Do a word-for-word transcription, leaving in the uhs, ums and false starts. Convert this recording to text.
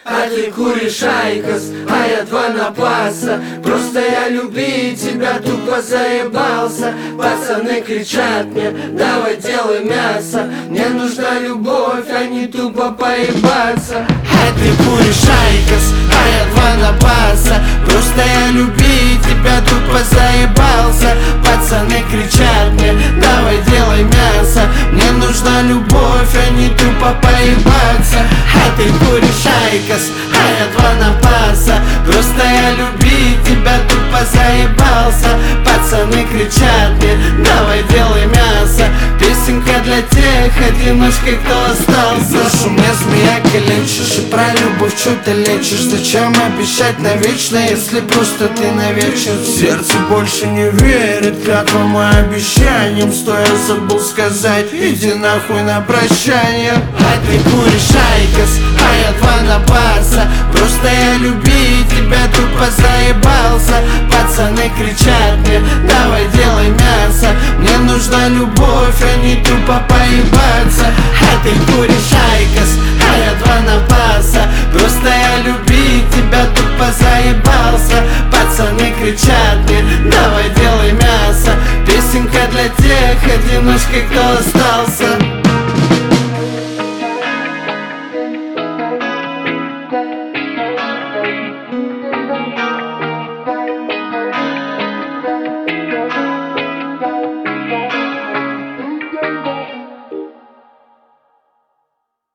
А ты куришь айкос, а я два напаса. Просто я любить тебя тупо заебался. Пацаны кричат мне, давай делай мясо. Мне нужна любовь, а не тупо поебаться. А ты куришь айкос, а я два напаса. Просто я любить тебя тупо заебался. Пацаны кричат мне, давай делай мясо. Мне нужна любовь, а не тупо поебаться. А ты куришь айкос, а я два напаса. Просто я любить тебя тупо заебался. Пацаны кричат мне, давай делай мясо. Песенка для тех одиночек, кто остался. Душу мне змея калечишь, и про любовь что ты лечишь. Зачем обещать навечно, если просто ты навечно? Сердце больше не верит клятвам и обещаниям. Что я забыл сказать, иди нахуй на прощание. А ты куришь айкос, а я два напаса. Просто я любить тебя тупо заебался. Пацаны кричат мне, давай делай мясо. Мне нужна любовь, а не тупо поебаться. А ты куришь айкос, а я два напаса. Просто я любить тебя тупо заебался. Пацаны кричат мне, давай делай мясо. Песенка для тех одиночек, кто остался.